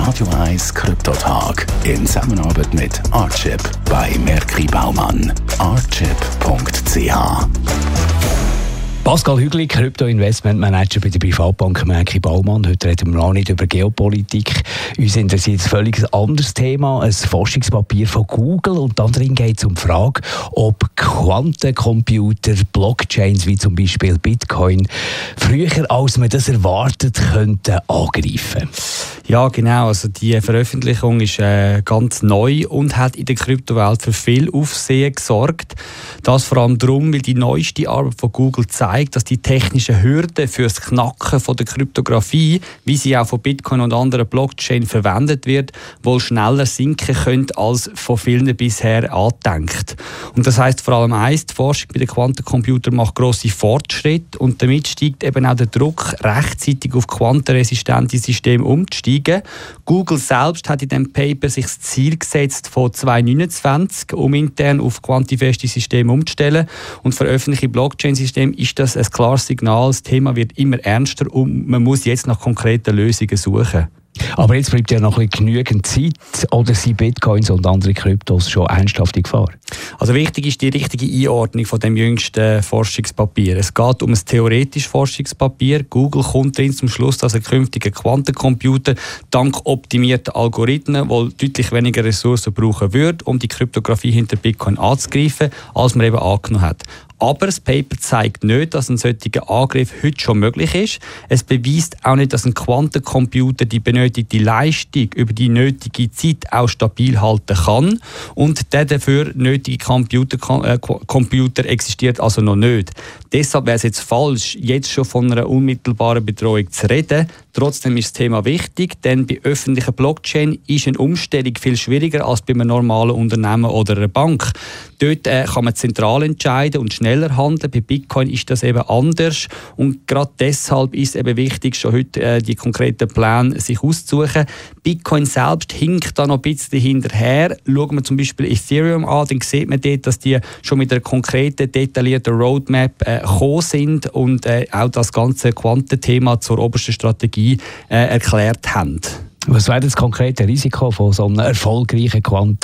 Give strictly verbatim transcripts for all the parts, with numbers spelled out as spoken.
Radio eins Kryptotag in Zusammenarbeit mit Artchip bei Merki Baumann. artchip punkt c h. Pascal Hügli, Krypto-Investment-Manager bei der Privatbank Merki Baumann. Heute reden wir noch nicht über Geopolitik. Uns interessiert ein völlig anderes Thema, ein Forschungspapier von Google. Und darin geht es um die Frage, ob Quantencomputer, Blockchains wie zum Beispiel Bitcoin, früher als man das erwartet, könnten angreifen. Ja, genau. Also die Veröffentlichung ist äh, ganz neu und hat in der Kryptowelt für viel Aufsehen gesorgt. Das vor allem darum, weil die neueste Arbeit von Google zeigt, dass die technischen Hürden für das Knacken von der Kryptographie, wie sie auch von Bitcoin und anderen Blockchains verwendet wird, wohl schneller sinken können als von vielen bisher angedenkt. Und das heisst vor allem eins: die Forschung bei den Quantencomputern macht grosse Fortschritte und damit steigt eben auch der Druck, rechtzeitig auf quantenresistente Systeme umzusteigen. Google selbst hat in diesem Paper sich das Ziel gesetzt von zweitausendneunundzwanzig, um intern auf quantifeste Systeme umzustellen. Und für öffentliche Blockchain-Systeme ist das ein klares Signal. Das Thema wird immer ernster und man muss jetzt nach konkreten Lösungen suchen. Aber jetzt bleibt ja noch ein bisschen genügend Zeit, oder sind Bitcoins und andere Kryptos schon ernsthaft in Gefahr? Also wichtig ist die richtige Einordnung von dem jüngsten Forschungspapier. Es geht um ein theoretisches Forschungspapier. Google kommt drin zum Schluss, dass ein künftiger Quantencomputer dank optimierter Algorithmen wohl deutlich weniger Ressourcen brauchen würde, um die Kryptographie hinter Bitcoin anzugreifen, als man eben angenommen hat. Aber das Paper zeigt nicht, dass ein solcher Angriff heute schon möglich ist. Es beweist auch nicht, dass ein Quantencomputer die benötigte Leistung über die nötige Zeit auch stabil halten kann. Und der dafür nötige Computer, äh, Computer existiert also noch nicht. Deshalb wäre es jetzt falsch, jetzt schon von einer unmittelbaren Bedrohung zu reden. Trotzdem ist das Thema wichtig, denn bei öffentlichen Blockchain ist eine Umstellung viel schwieriger als bei einem normalen Unternehmen oder einer Bank. Dort äh, kann man zentral entscheiden und schneller handeln. Bei Bitcoin ist das eben anders. Und gerade deshalb ist es eben wichtig, schon heute äh, die konkreten Pläne sich auszusuchen. Bitcoin selbst hinkt da noch ein bisschen hinterher. Schauen wir zum Beispiel Ethereum an, dann sieht man dort, dass die schon mit einer konkreten, detaillierten Roadmap äh, gekommen sind und äh, auch das ganze Quantenthema zur obersten Strategie äh, erklärt haben. Was wäre das konkrete Risiko von so einem erfolgreichen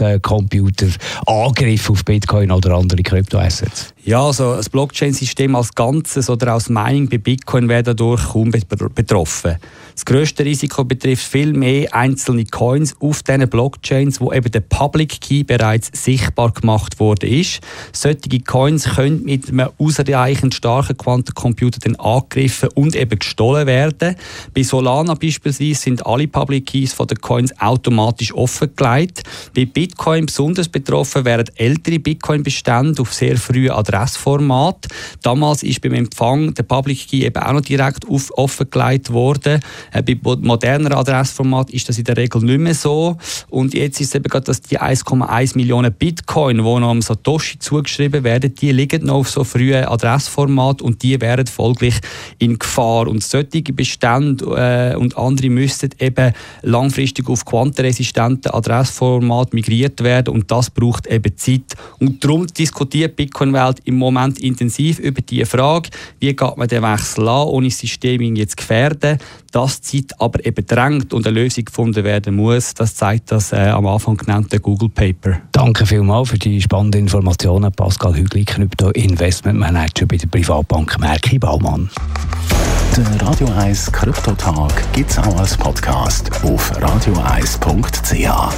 Quantencomputer-Angriff auf Bitcoin oder andere Kryptoassets? Ja, also das Blockchain-System als Ganzes oder als Mining bei Bitcoin wäre dadurch kaum betroffen. Das grösste Risiko betrifft viel mehr einzelne Coins auf diesen Blockchains, wo eben der Public Key bereits sichtbar gemacht worden ist. Solche Coins können mit einem ausreichend starken Quantencomputer dann angegriffen und eben gestohlen werden. Bei Solana beispielsweise sind alle Public Keys von den Coins automatisch offengelegt. Bei Bitcoin besonders betroffen wären ältere Bitcoin-Bestände auf sehr frühen Adressformat. Damals ist beim Empfang der Public Key eben auch noch direkt auf, offengelegt worden. Äh, bei moderner Adressformat ist das in der Regel nicht mehr so. Und jetzt ist es eben gerade, dass die eins Komma eins Millionen Bitcoin, die noch am Satoshi zugeschrieben werden, die liegen noch auf so frühen Adressformat und die wären folglich in Gefahr. Und solche Bestände äh, und andere müssten eben langfristig auf quantenresistente Adressformat migriert werden und das braucht eben Zeit. Und darum diskutiert die Bitcoin-Welt im Moment intensiv über die Frage, wie geht man den Wechsel an, ohne das System jetzt gefährden. Das Zeit aber eben drängt und eine Lösung gefunden werden muss. Das zeigt das äh, am Anfang genannte Google Paper. Danke vielmals für die spannenden Informationen, Pascal Hügli, Krypto-Investment-Manager bei der Privatbank Merki Baumann. Der Radio eins Kryptotag gibt es auch als Podcast auf radio eins punkt c h.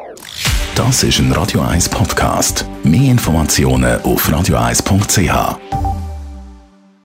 Das ist ein Radio eins Podcast. Mehr Informationen auf radio eins punkt c h.